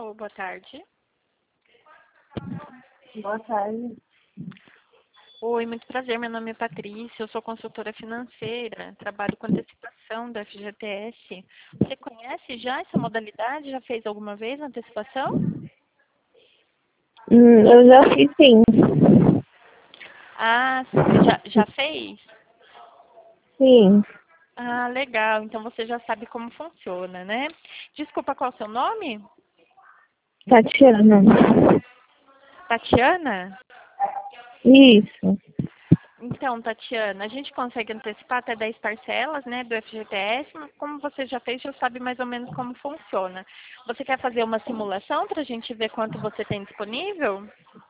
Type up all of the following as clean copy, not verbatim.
Alô, boa tarde. Boa tarde. Oi, muito prazer. Meu nome é Patrícia, eu sou consultora financeira, trabalho com antecipação da FGTS. Você conhece já essa modalidade? Já fez alguma vez antecipação? Eu já fiz sim. Ah, já fez? Sim. Ah, legal. Então você já sabe como funciona, né? Desculpa, qual é o seu nome? Tatiana. Tatiana? Isso. Então, Tatiana, a gente consegue antecipar até 10 parcelas, né, do FGTS, mas como você já fez, já sabe mais ou menos como funciona. Você quer fazer uma simulação para a gente ver quanto você tem disponível?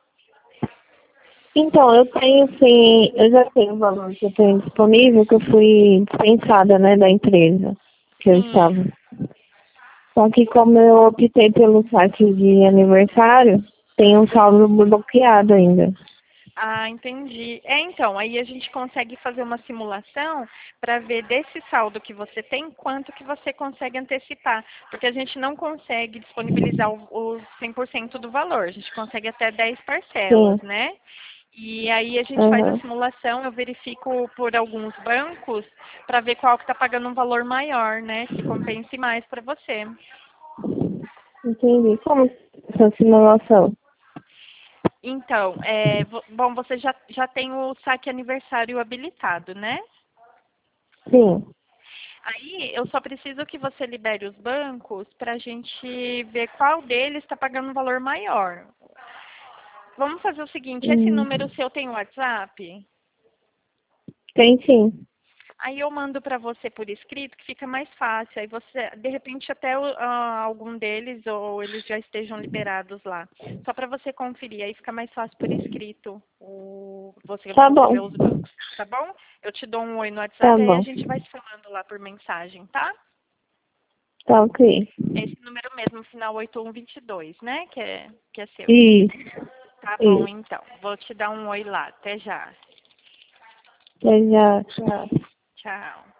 Então, eu tenho sim, eu já tenho o valor que eu tenho disponível, que eu fui dispensada, né, da empresa que eu Sim. estava. Só que como eu optei pelo saque de aniversário, tem um saldo bloqueado ainda. Ah, entendi. Então, aí a gente consegue fazer uma simulação para ver desse saldo que você tem, quanto que você consegue antecipar. Porque a gente não consegue disponibilizar o 100% do valor, a gente consegue até 10 parcelas, Sim. né? E aí a gente faz a Aham. simulação, eu verifico por alguns bancos para ver qual que está pagando um valor maior, né? Que compense mais para você. Entendi. Como essa simulação? Então, bom, você já tem o saque aniversário habilitado, né? Sim. Aí eu só preciso que você libere os bancos para a gente ver qual deles está pagando um valor maior. Vamos fazer o seguinte, esse Hum. número seu tem WhatsApp? Tem sim. Aí eu mando para você por escrito, que fica mais fácil. Aí você, de repente, até algum deles ou eles já estejam liberados lá. Só para você conferir, aí fica mais fácil por escrito Tá você bom. ver os bancos, tá bom? Eu te dou um oi no Tá WhatsApp, aí a bom. gente vai se falando lá por mensagem, tá? Tá ok. Esse número mesmo, final 8122, né? Que é seu. Isso. Tá bom, Isso. então. Vou te dar um oi lá. Até já. Até já. Tchau. Tchau.